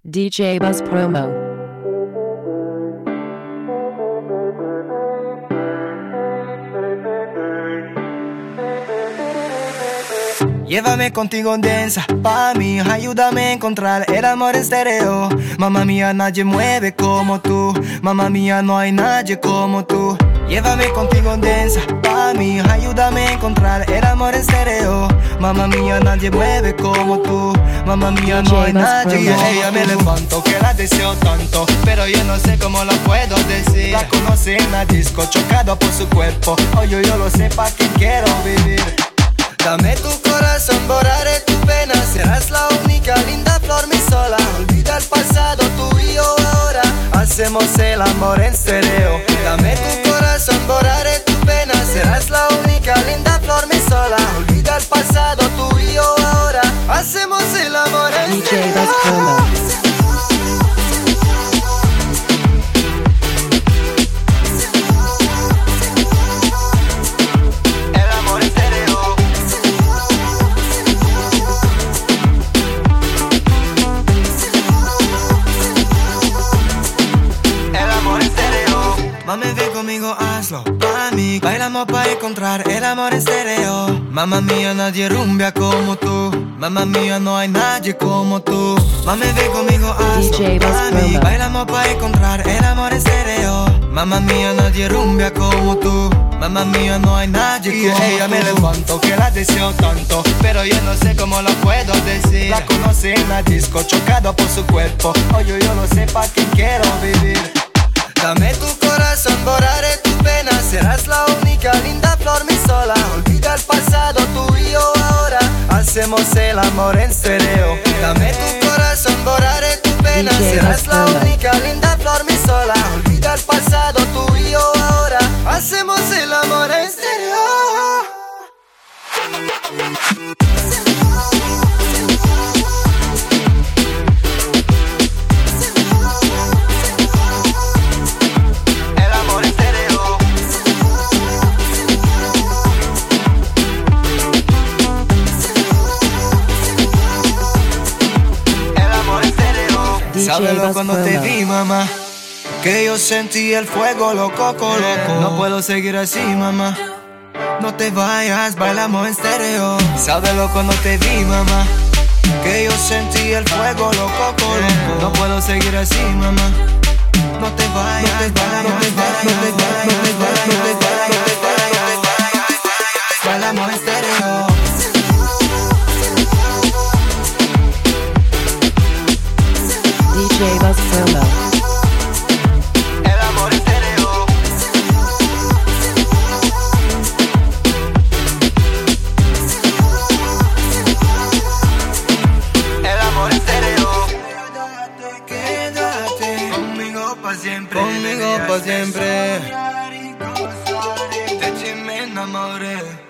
DJ Buzz Promo. Llévame contigo densa, pa' mí, ayúdame a encontrar el amor en estéreo. Mamma mía, nadie mueve como tú. Mamma mía, no hay nadie como tú. Llévame contigo densa, pa' mí, ayúdame a encontrar el amor en estéreo. Mamma mía, nadie mueve como tú. Mamma mía, no hay nadie. Y ella me levanto, que la deseo tanto, pero yo no sé cómo lo puedo decir. La conocí en la disco, chocado por su cuerpo. Oye, yo lo sé, pa' quien quiero vivir. Dame tu corazón, borraré tu pena. Serás la única linda flor, mi sola. Olvida el pasado, tú y yo ahora hacemos el amor en stereo. Dame tu corazón, borraré tu pena. Serás la única linda flor, mi sola. Olvida el pasado, tú y yo ahora hacemos el amor en DJ Buzz Promo. Mami, ven conmigo, hazlo para mí. Bailamos para encontrar el amor en estéreo. Mamma mía, nadie rumbia como tú. Mamma mía, no hay nadie como tú. Mami, ven conmigo, hazlo para mí. Bailamos para encontrar el amor en estéreo. Mamma mía, nadie rumbia como tú. Mamma mía, no hay nadie como tú. Y ella me levanto, que la deseo tanto, pero yo no sé cómo lo puedo decir. La conocí en la disco, chocado por su cuerpo. Oye, yo lo sé, pa' quien quiero vivir. Dame tu corazón, borraré tu pena. Serás la única linda flor, mi sola. Olvida el pasado, tú y yo ahora hacemos el amor en stereo. Dame tu corazón, borraré tu pena. Serás la única linda flor, mi sola. Olvida el pasado, tú y yo ahora hacemos el amor en stereo. Sábelo cuando te vi, mamá, que yo sentí el fuego, loco. No puedo seguir así, mamá. No te vayas, bailamos en stereo. Sábelo cuando te vi, mamá, que yo sentí el fuego, loco. No puedo seguir así, mamá. No te vayas, no te vayas, no te vayas, no te vayas, no te vayas, no te vayas, no te vayas. Bailamos en stereo. DJ Buzz Promo. El amor en stereo. El amor en stereo. Quédate conmigo pa' siempre. Conmigo pa' siempre. De ti me enamoré.